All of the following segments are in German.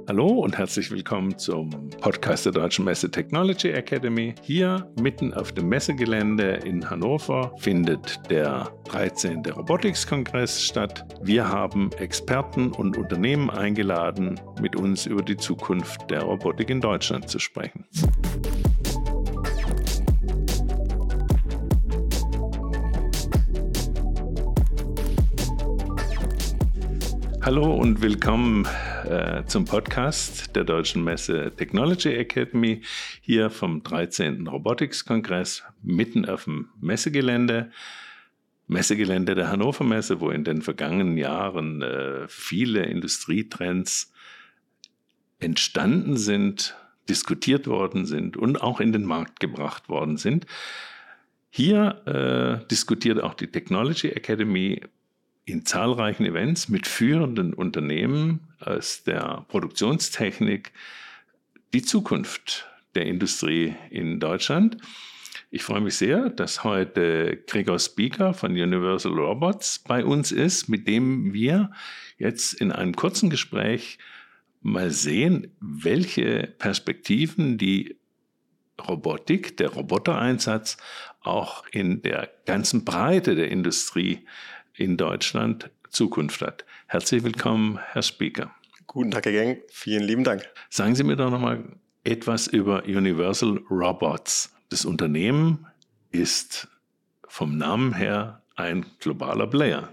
Hallo und herzlich willkommen zum Podcast der Deutschen Messe Technology Academy. Hier mitten auf dem Messegelände in Hannover findet der 13. Robotics-Kongress statt. Wir haben Experten und Unternehmen eingeladen, mit uns über die Zukunft der Robotik in Deutschland zu sprechen. Hallo und willkommen zum Podcast der Deutschen Messe Technology Academy, hier vom 13. Robotics-Kongress mitten auf dem Messegelände der Hannover Messe, wo in den vergangenen Jahren viele Industrietrends entstanden sind, diskutiert worden sind und auch in den Markt gebracht worden sind. Hier diskutiert auch die Technology Academy in zahlreichen Events mit führenden Unternehmen aus der Produktionstechnik die Zukunft der Industrie in Deutschland. Ich freue mich sehr, dass heute Gregor Spieker von Universal Robots bei uns ist, mit dem wir jetzt in einem kurzen Gespräch mal sehen, welche Perspektiven die Robotik, der Robotereinsatz auch in der ganzen Breite der Industrie in Deutschland Zukunft hat. Herzlich willkommen, Herr Spieker. Guten Tag, Herr Geng. Vielen lieben Dank. Sagen Sie mir doch noch mal etwas über Universal Robots. Das Unternehmen ist vom Namen her ein globaler Player.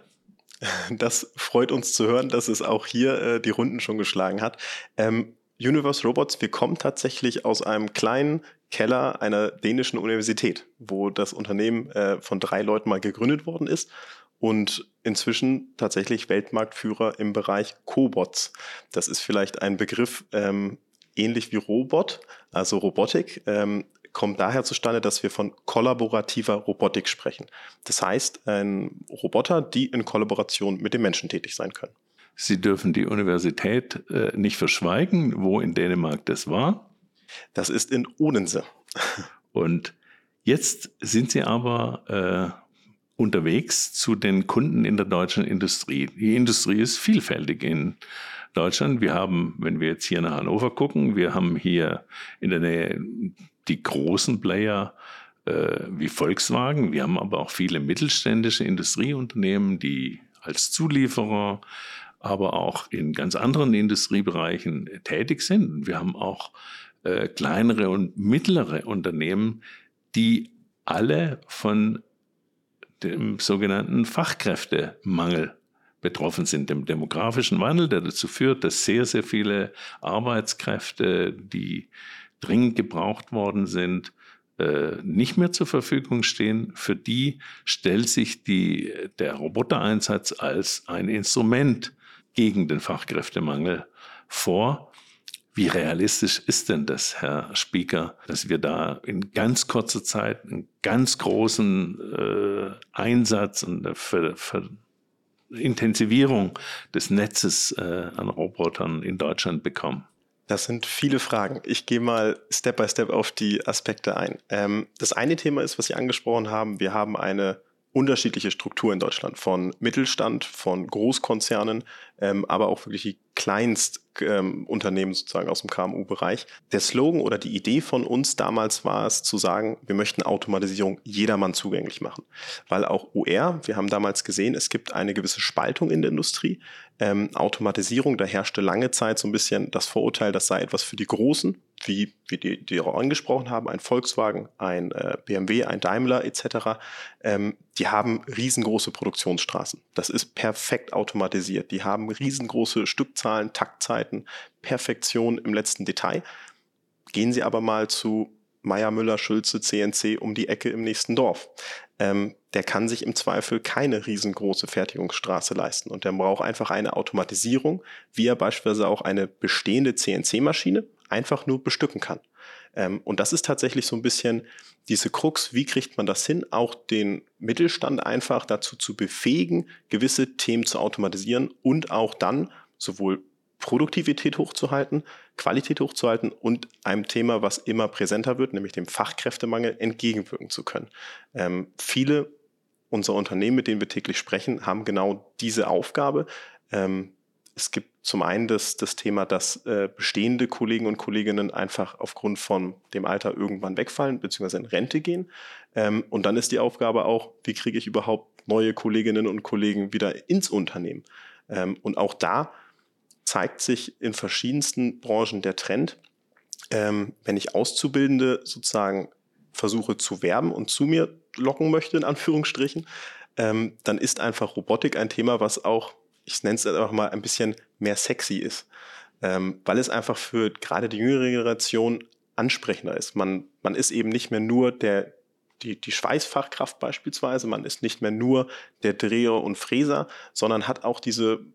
Das freut uns zu hören, dass es auch hier die Runden schon geschlagen hat. Universal Robots, wir kommen tatsächlich aus einem kleinen Keller einer dänischen Universität, wo das Unternehmen von 3 Leuten mal gegründet worden ist und inzwischen tatsächlich Weltmarktführer im Bereich Cobots. Das ist vielleicht ein Begriff ähnlich wie Robot, also Robotik, kommt daher zustande, dass wir von kollaborativer Robotik sprechen. Das heißt, Roboter, die in Kollaboration mit dem Menschen tätig sein können. Sie dürfen die Universität nicht verschweigen, wo in Dänemark das war. Das ist in Odense. Und jetzt sind Sie aber unterwegs zu den Kunden in der deutschen Industrie. Die Industrie ist vielfältig in Deutschland. Wir haben, wenn wir jetzt hier nach Hannover gucken, wir haben hier in der Nähe die großen Player wie Volkswagen. Wir haben aber auch viele mittelständische Industrieunternehmen, die als Zulieferer, aber auch in ganz anderen Industriebereichen tätig sind. Wir haben auch kleinere und mittlere Unternehmen, die alle von dem sogenannten Fachkräftemangel betroffen sind, dem demografischen Wandel, der dazu führt, dass sehr, sehr viele Arbeitskräfte, die dringend gebraucht worden sind, nicht mehr zur Verfügung stehen. Für die stellt sich der Robotereinsatz als ein Instrument gegen den Fachkräftemangel vor. Wie realistisch ist denn das, Herr Spieker, dass wir da in ganz kurzer Zeit einen ganz großen Einsatz und Intensivierung des Netzes an Robotern in Deutschland bekommen? Das sind viele Fragen. Ich gehe mal Step by Step auf die Aspekte ein. Das eine Thema ist, was Sie angesprochen haben, wir haben eine unterschiedliche Struktur in Deutschland, von Mittelstand, von Großkonzernen, aber auch wirklich die Kleinstunternehmen sozusagen aus dem KMU-Bereich. Der Slogan oder die Idee von uns damals war es zu sagen, wir möchten Automatisierung jedermann zugänglich machen. Weil auch OR, wir haben damals gesehen, es gibt eine gewisse Spaltung in der Industrie. Automatisierung, da herrschte lange Zeit so ein bisschen das Vorurteil, das sei etwas für die Großen, wie die auch angesprochen haben, ein Volkswagen, ein BMW, ein Daimler etc. Die haben riesengroße Produktionsstraßen. Das ist perfekt automatisiert. Die haben riesengroße Stückzahlen, Taktzeiten, Perfektion im letzten Detail. Gehen Sie aber mal zu Meyer, Müller, Schulze, CNC um die Ecke im nächsten Dorf. Der kann sich im Zweifel keine riesengroße Fertigungsstraße leisten und der braucht einfach eine Automatisierung, wie er beispielsweise auch eine bestehende CNC-Maschine einfach nur bestücken kann. Und das ist tatsächlich so ein bisschen diese Krux, wie kriegt man das hin, auch den Mittelstand einfach dazu zu befähigen, gewisse Themen zu automatisieren und auch dann sowohl Produktivität hochzuhalten, Qualität hochzuhalten und einem Thema, was immer präsenter wird, nämlich dem Fachkräftemangel, entgegenwirken zu können. Viele unserer Unternehmen, mit denen wir täglich sprechen, haben genau diese Aufgabe. Es gibt zum einen das Thema, dass bestehende Kollegen und Kolleginnen einfach aufgrund von dem Alter irgendwann wegfallen bzw. in Rente gehen. Und dann ist die Aufgabe auch, wie kriege ich überhaupt neue Kolleginnen und Kollegen wieder ins Unternehmen? Und auch da zeigt sich in verschiedensten Branchen der Trend, wenn ich Auszubildende sozusagen versuche zu werben und zu mir locken möchte, in Anführungsstrichen, dann ist einfach Robotik ein Thema, was auch, ich nenne es einfach mal, ein bisschen mehr sexy ist, weil es einfach für gerade die jüngere Generation ansprechender ist. Man ist eben nicht mehr nur die Schweißfachkraft beispielsweise, man ist nicht mehr nur der Dreher und Fräser, sondern hat auch diesen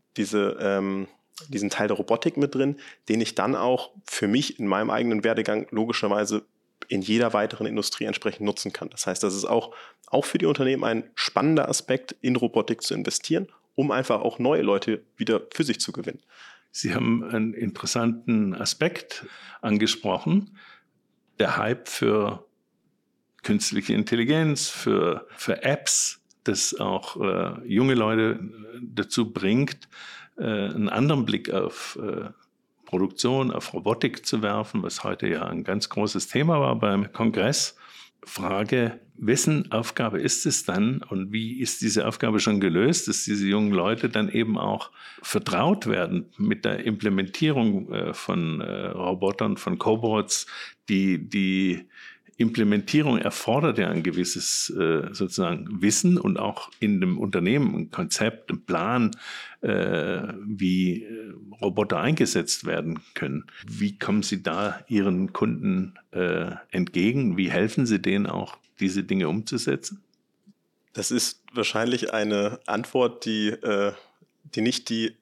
Teil der Robotik mit drin, den ich dann auch für mich in meinem eigenen Werdegang logischerweise in jeder weiteren Industrie entsprechend nutzen kann. Das heißt, das ist auch für die Unternehmen ein spannender Aspekt, in Robotik zu investieren, um einfach auch neue Leute wieder für sich zu gewinnen. Sie haben einen interessanten Aspekt angesprochen, der Hype für künstliche Intelligenz, für Apps, das auch junge Leute dazu bringt, einen anderen Blick auf Produktion, auf Robotik zu werfen, was heute ja ein ganz großes Thema war beim Kongress. Frage, wessen Aufgabe ist es dann und wie ist diese Aufgabe schon gelöst, dass diese jungen Leute dann eben auch vertraut werden mit der Implementierung von Robotern, von Cobots. Die Implementierung erfordert ja ein gewisses sozusagen Wissen und auch in dem Unternehmen ein Konzept, ein Plan, wie Roboter eingesetzt werden können. Wie kommen Sie da Ihren Kunden entgegen? Wie helfen Sie denen auch, diese Dinge umzusetzen? Das ist wahrscheinlich eine Antwort, die nicht die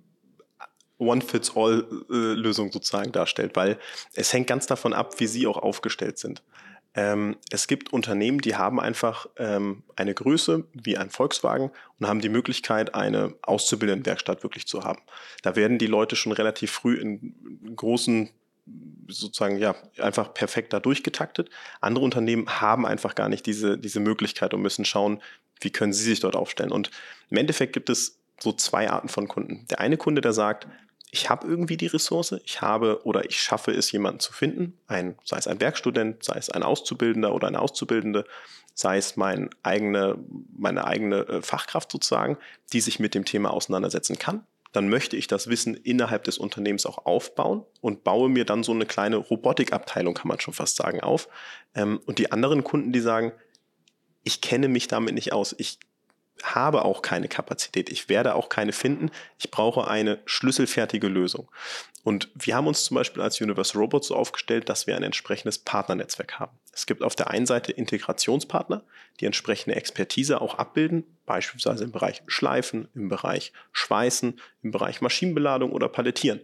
One-Fits-All-Lösung sozusagen darstellt, weil es hängt ganz davon ab, wie Sie auch aufgestellt sind. Es gibt Unternehmen, die haben einfach eine Größe wie ein Volkswagen und haben die Möglichkeit, eine Auszubildendenwerkstatt wirklich zu haben. Da werden die Leute schon relativ früh in großen, sozusagen, ja, einfach perfekt da durchgetaktet. Andere Unternehmen haben einfach gar nicht diese Möglichkeit und müssen schauen, wie können sie sich dort aufstellen. Und im Endeffekt gibt es so zwei Arten von Kunden. Der eine Kunde, der sagt, ich habe irgendwie die Ressource, ich schaffe es, jemanden zu finden, sei es ein Werkstudent, sei es ein Auszubildender oder eine Auszubildende, sei es meine eigene Fachkraft sozusagen, die sich mit dem Thema auseinandersetzen kann. Dann möchte ich das Wissen innerhalb des Unternehmens auch aufbauen und baue mir dann so eine kleine Robotikabteilung, kann man schon fast sagen, auf. Und die anderen Kunden, die sagen, ich kenne mich damit nicht aus, ich habe auch keine Kapazität, ich werde auch keine finden, ich brauche eine schlüsselfertige Lösung. Und wir haben uns zum Beispiel als Universal Robots so aufgestellt, dass wir ein entsprechendes Partnernetzwerk haben. Es gibt auf der einen Seite Integrationspartner, die entsprechende Expertise auch abbilden, beispielsweise im Bereich Schleifen, im Bereich Schweißen, im Bereich Maschinenbeladung oder Palettieren.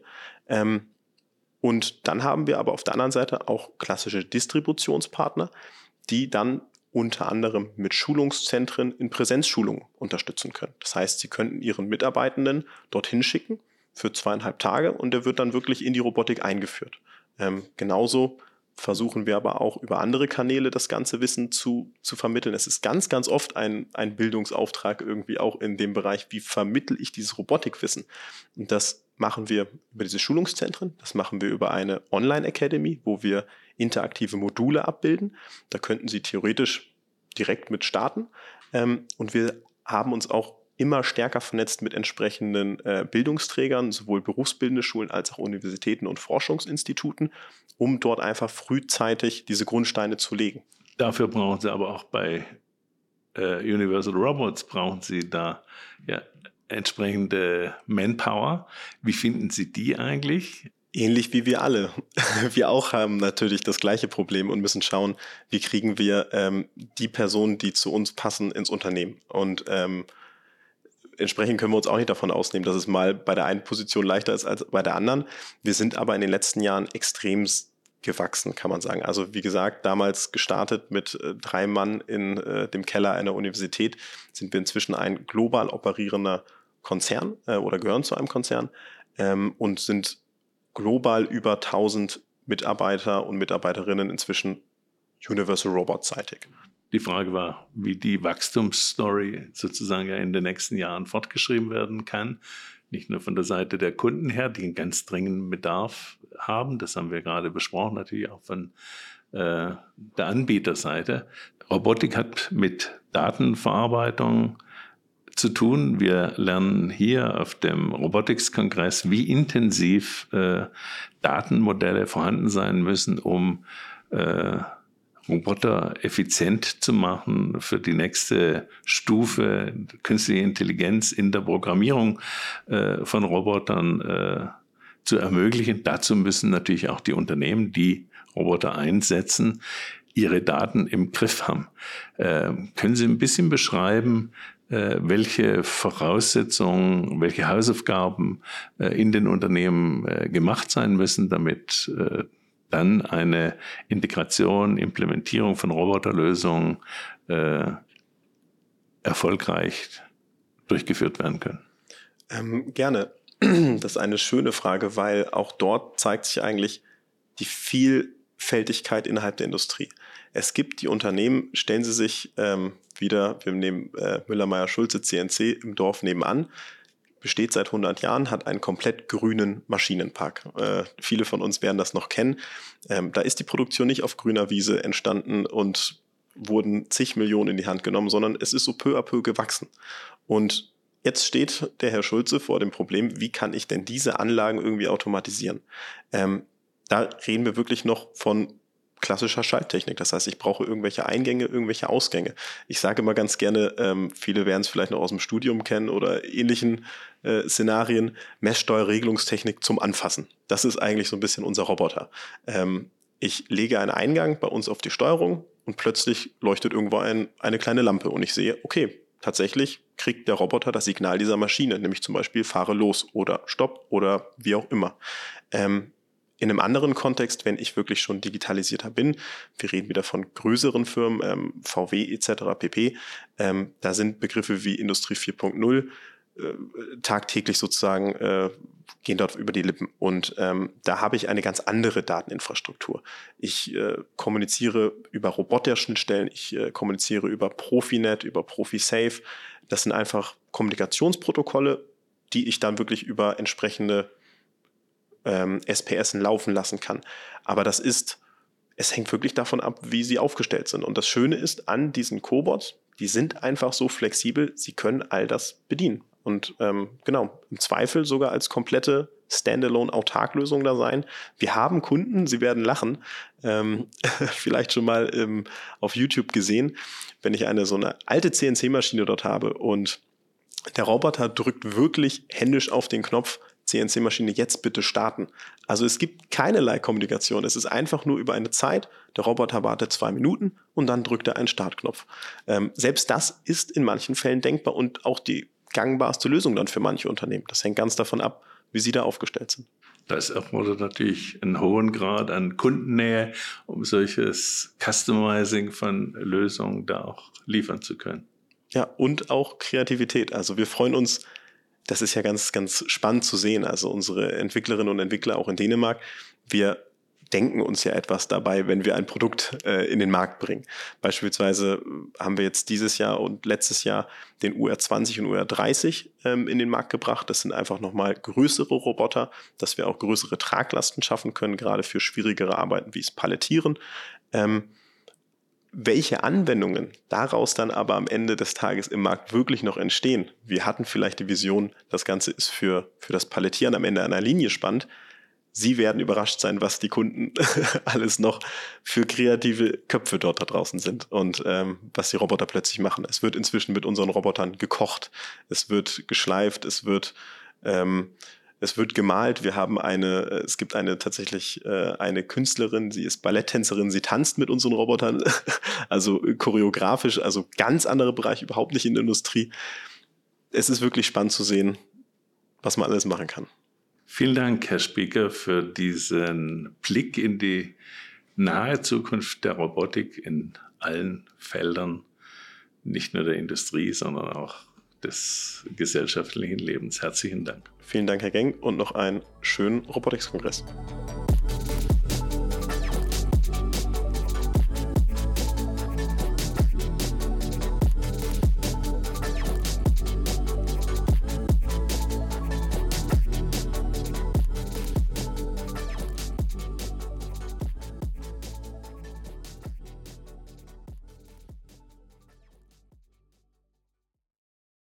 Und dann haben wir aber auf der anderen Seite auch klassische Distributionspartner, die dann unter anderem mit Schulungszentren in Präsenzschulungen unterstützen können. Das heißt, sie könnten ihren Mitarbeitenden dorthin schicken für 2,5 Tage und der wird dann wirklich in die Robotik eingeführt. Genauso versuchen wir aber auch über andere Kanäle das ganze Wissen zu vermitteln. Es ist ganz, ganz oft ein Bildungsauftrag irgendwie auch in dem Bereich, wie vermittle ich dieses Robotikwissen. Und das machen wir über diese Schulungszentren, das machen wir über eine Online-Academy, wo wir interaktive Module abbilden. Da könnten Sie theoretisch direkt mit starten. Und wir haben uns auch immer stärker vernetzt mit entsprechenden Bildungsträgern, sowohl berufsbildende Schulen als auch Universitäten und Forschungsinstituten, um dort einfach frühzeitig diese Grundsteine zu legen. Dafür brauchen Sie aber auch bei Universal Robots, brauchen Sie da ja entsprechende Manpower. Wie finden Sie die eigentlich? Ähnlich wie wir alle. Wir auch haben natürlich das gleiche Problem und müssen schauen, wie kriegen wir die Personen, die zu uns passen, ins Unternehmen. Und entsprechend können wir uns auch nicht davon ausnehmen, dass es mal bei der einen Position leichter ist als bei der anderen. Wir sind aber in den letzten Jahren extrem gewachsen, kann man sagen. Also wie gesagt, damals gestartet mit 3 Mann in dem Keller einer Universität, sind wir inzwischen ein global operierender Konzern oder gehören zu einem Konzern und sind global über 1000 Mitarbeiter und Mitarbeiterinnen inzwischen Universal Robots-seitig. Die Frage war, wie die Wachstumsstory sozusagen ja in den nächsten Jahren fortgeschrieben werden kann. nicht nur von der Seite der Kunden her, die einen ganz dringenden Bedarf haben, das haben wir gerade besprochen, natürlich auch von der Anbieterseite. Robotik hat mit Datenverarbeitung zu tun. Wir lernen hier auf dem Robotics-Kongress, wie intensiv Datenmodelle vorhanden sein müssen, um Roboter effizient zu machen für die nächste Stufe künstliche Intelligenz in der Programmierung von Robotern zu ermöglichen. Dazu müssen natürlich auch die Unternehmen, die Roboter einsetzen, ihre Daten im Griff haben. Können Sie ein bisschen beschreiben, welche Voraussetzungen, welche Hausaufgaben in den Unternehmen gemacht sein müssen, damit dann eine Integration, Implementierung von Roboterlösungen erfolgreich durchgeführt werden können? Gerne. Das ist eine schöne Frage, weil auch dort zeigt sich eigentlich die Vielfältigkeit innerhalb der Industrie. Es gibt die Unternehmen, stellen Sie sich wieder, wir nehmen Müller-Meyer-Schulze, CNC im Dorf nebenan, besteht seit 100 Jahren, hat einen komplett grünen Maschinenpark. Viele von uns werden das noch kennen. Da ist die Produktion nicht auf grüner Wiese entstanden und wurden zig Millionen in die Hand genommen, sondern es ist so peu à peu gewachsen. Und jetzt steht der Herr Schulze vor dem Problem, wie kann ich denn diese Anlagen irgendwie automatisieren? Da reden wir wirklich noch von klassischer Schalttechnik. Das heißt, ich brauche irgendwelche Eingänge, irgendwelche Ausgänge. Ich sage immer ganz gerne, viele werden es vielleicht noch aus dem Studium kennen oder ähnlichen Szenarien, Messsteuerregelungstechnik zum Anfassen. Das ist eigentlich so ein bisschen unser Roboter. Ich lege einen Eingang bei uns auf die Steuerung und plötzlich leuchtet irgendwo eine kleine Lampe und ich sehe, okay, tatsächlich kriegt der Roboter das Signal dieser Maschine, nämlich zum Beispiel fahre los oder stopp oder wie auch immer. In einem anderen Kontext, wenn ich wirklich schon digitalisierter bin, wir reden wieder von größeren Firmen, VW etc. pp., da sind Begriffe wie Industrie 4.0 tagtäglich sozusagen, gehen dort über die Lippen. Und da habe ich eine ganz andere Dateninfrastruktur. Ich kommuniziere über Roboter-Schnittstellen, ich kommuniziere über Profinet, über ProfiSafe. Das sind einfach Kommunikationsprotokolle, die ich dann wirklich über entsprechende SPS laufen lassen kann. Aber es hängt wirklich davon ab, wie sie aufgestellt sind. Und das Schöne ist an diesen Cobots, die sind einfach so flexibel, sie können all das bedienen. Und genau, im Zweifel sogar als komplette Standalone-Autark-Lösung da sein. Wir haben Kunden, sie werden lachen, vielleicht schon mal auf YouTube gesehen, wenn ich so eine alte CNC-Maschine dort habe und der Roboter drückt wirklich händisch auf den Knopf, CNC-Maschine jetzt bitte starten. Also es gibt keinerlei Kommunikation. Es ist einfach nur über eine Zeit. Der Roboter wartet 2 Minuten und dann drückt er einen Startknopf. Selbst das ist in manchen Fällen denkbar und auch die gangbarste Lösung dann für manche Unternehmen. Das hängt ganz davon ab, wie sie da aufgestellt sind. Das erfordert natürlich einen hohen Grad an Kundennähe, um solches Customizing von Lösungen da auch liefern zu können. Ja, und auch Kreativität. Also wir freuen uns, das ist ja ganz, ganz spannend zu sehen. Also unsere Entwicklerinnen und Entwickler auch in Dänemark, wir denken uns ja etwas dabei, wenn wir ein Produkt in den Markt bringen. Beispielsweise haben wir jetzt dieses Jahr und letztes Jahr den UR20 und UR30 in den Markt gebracht. Das sind einfach nochmal größere Roboter, dass wir auch größere Traglasten schaffen können, gerade für schwierigere Arbeiten wie das Palettieren. Welche Anwendungen daraus dann aber am Ende des Tages im Markt wirklich noch entstehen. Wir hatten vielleicht die Vision, das Ganze ist für das Palettieren am Ende einer Linie spannend. Sie werden überrascht sein, was die Kunden alles noch für kreative Köpfe dort da draußen sind und was die Roboter plötzlich machen. Es wird inzwischen mit unseren Robotern gekocht, es wird geschleift, es wird gemalt. Wir haben es gibt tatsächlich eine Künstlerin, sie ist Balletttänzerin, sie tanzt mit unseren Robotern, also choreografisch, also ganz anderer Bereich, überhaupt nicht in der Industrie. Es ist wirklich spannend zu sehen, was man alles machen kann. Vielen Dank, Herr Spieker, für diesen Blick in die nahe Zukunft der Robotik in allen Feldern, nicht nur der Industrie, sondern auch des gesellschaftlichen Lebens. Herzlichen Dank. Vielen Dank, Herr Geng, und noch einen schönen Robotics-Kongress.